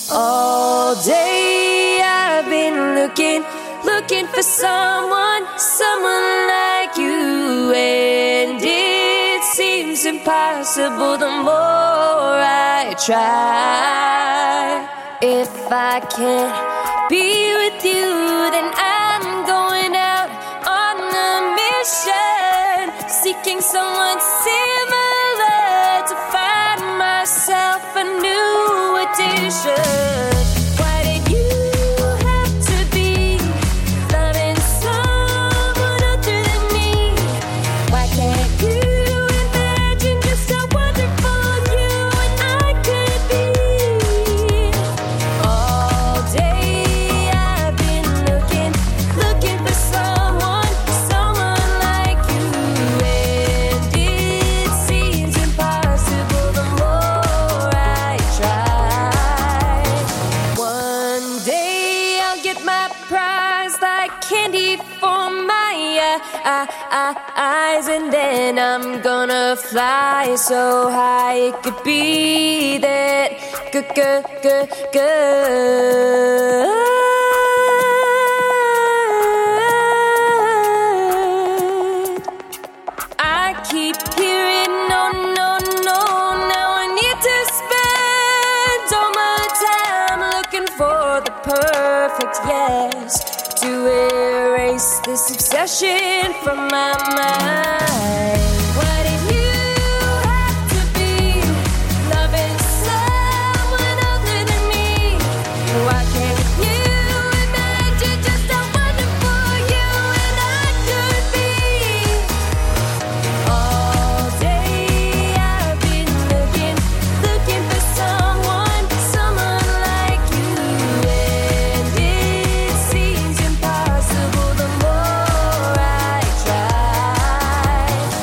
All day I've been looking for someone like you. And it seems impossible the more I try. If I can't be with you, then I'm going out on a mission, seeking someone similar to find myself a new addition. Why did you have to be loving someone other than me? Why can't you imagine just how wonderful you and I could be? All day I've been looking for someone like you. And it seems impossible the more I try. One day I'll get my prize like candy for my eyes, and then I'm gonna fly so high it could be that good. I keep hearing no. Now I need to spend all my time looking for the perfect yes to erase this obsession from my mind. Why did you have to be loving someone other than me? Why can't you imagine just how wonderful you and I could be? All day I've been looking for someone like you. And it seems impossible the more I try.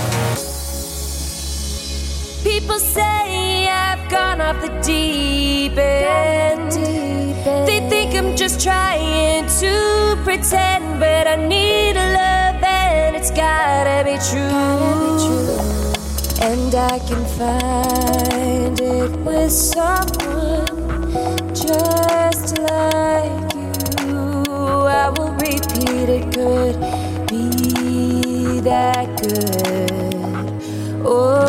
People say I've gone off the deep end. They think I'm just trying to pretend, but I need a love and it's gotta be true. And I can find it with someone just like you. I will repeat, it could be that good. Oh.